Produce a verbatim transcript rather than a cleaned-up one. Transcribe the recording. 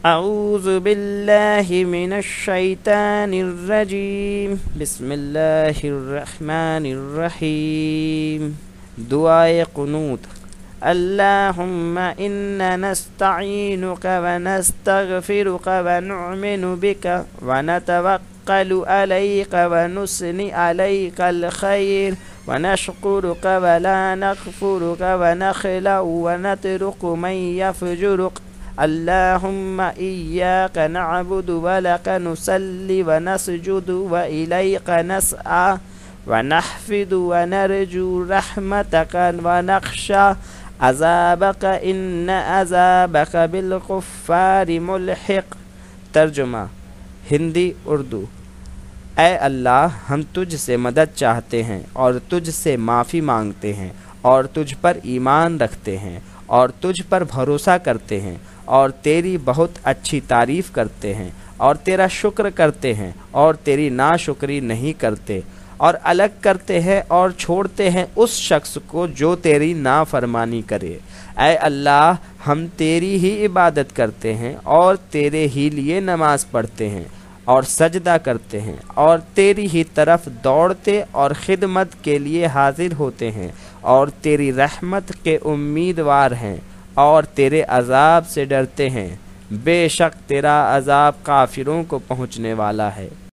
اعوذ باللہ من الشیطان الرجیم بسم اللہ الرحمن الرحیم. دعائے قنوت. اللہم انا نستعینک ونستغفرک ونؤمن بک ونتوکل علیک ونثنی علیک الخیر ونشکرک ولا نکفرک ونخلع ونترک من یفجرک. اللہم ایاک نعبد ولک نصلی ونسجد وإلیک نسعی ونحفظ ونرجو رحمتک ونخشى عذابک ان عذابک بالکفار ملحق. ترجمہ ہندی اردو. اے اللہ، ہم تجھ سے مدد چاہتے ہیں اور تجھ سے معافی مانگتے ہیں اور تجھ پر ایمان رکھتے ہیں اور تجھ پر بھروسہ کرتے ہیں اور تیری بہت اچھی تعریف کرتے ہیں اور تیرا شکر کرتے ہیں اور تیری ناشکری نہیں کرتے اور الگ کرتے ہیں اور چھوڑتے ہیں اس شخص کو جو تیری نافرمانی کرے. اے اللہ، ہم تیری ہی عبادت کرتے ہیں اور تیرے ہی لیے نماز پڑھتے ہیں اور سجدہ کرتے ہیں اور تیری ہی طرف دوڑتے اور خدمت کے لیے حاضر ہوتے ہیں اور تیری رحمت کے امیدوار ہیں اور تیرے عذاب سے ڈرتے ہیں. بے شک تیرا عذاب کافروں کو پہنچنے والا ہے.